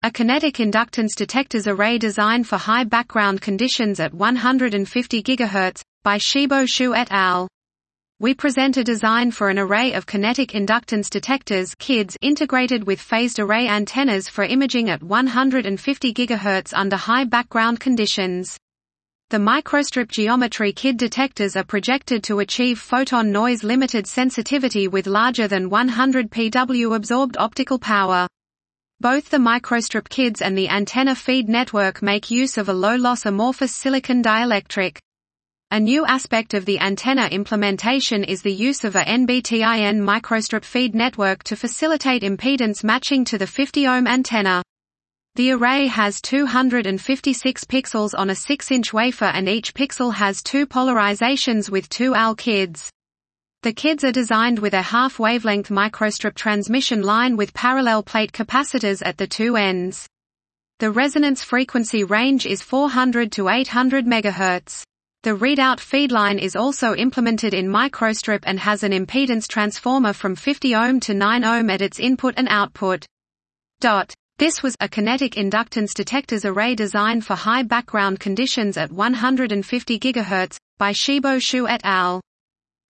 A kinetic inductance detectors array designed for high background conditions at 150 GHz, by Shibo Shu et al. We present a design for an array of kinetic inductance detectors (KIDs) integrated with phased array antennas for imaging at 150 GHz under high background conditions. The microstrip geometry KID detectors are projected to achieve photon noise limited sensitivity with larger than 100 pW absorbed optical power. Both the microstrip KIDs and the antenna feed network make use of a low-loss amorphous silicon dielectric. A new aspect of the antenna implementation is the use of a NBTIN microstrip feed network to facilitate impedance matching to the 50-ohm antenna. The array has 256 pixels on a 6-inch wafer and each pixel has 2 polarizations with 2 AL KIDs. The KIDs are designed with a half-wavelength microstrip transmission line with parallel plate capacitors at the two ends. The resonance frequency range is 400 to 800 MHz. The readout feed line is also implemented in microstrip and has an impedance transformer from 50 ohm to 9 ohm at its input and output. This was a kinetic inductance detectors array designed for high background conditions at 150 GHz, by Shibo Shu et al.